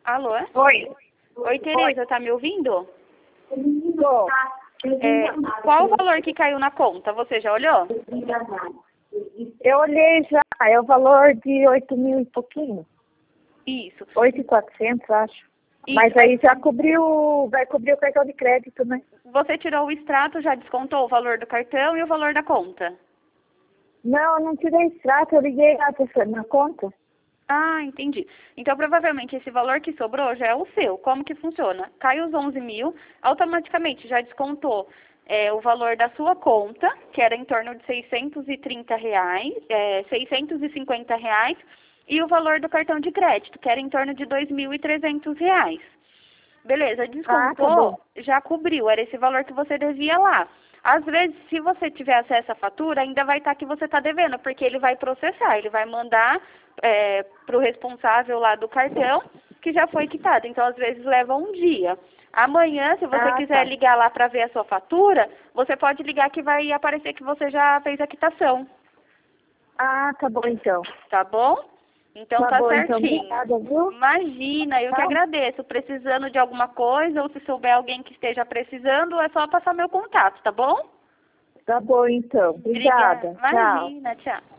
Alô? Oi. Oi, Tereza, tá me ouvindo? Tô. Qual o valor que caiu na conta? Você já olhou? Eu olhei já, é o valor de 8 mil e pouquinho. Isso. 8.400, acho. Isso. Mas aí já cobriu, vai cobrir o cartão de crédito, né? Você tirou o extrato, já descontou o valor do cartão e o valor da conta? Não, eu não tirei extrato, eu liguei lá na conta. Ah, entendi. Então, provavelmente, esse valor que sobrou já é o seu. Como que funciona? Cai os 11 mil, automaticamente já descontou o valor da sua conta, que era em torno de R$ 630, R$ 650, e o valor do cartão de crédito, que era em torno de R$ 2.300. Beleza, Ah, tá descontou, bom. já cobriu, era esse valor que você devia lá. Às vezes, se você tiver acesso à fatura, ainda vai estar que você está devendo, porque ele vai processar, ele vai mandar para o responsável lá do cartão, que já foi quitado. Então, às vezes, leva um dia. Amanhã, se você Ah, quiser tá. ligar lá para ver a sua fatura, você pode ligar que vai aparecer que você já fez a quitação, Ah, tá bom então. tá bom? Então, Tá tá bom então, certinho. obrigada, viu? Imagina, eu que Tá, agradeço. Precisando de alguma coisa ou se souber alguém que esteja precisando, é só passar meu contato, tá bom? tá bom então. Obrigada. Obrigada. Tchau. Imagina, tchau.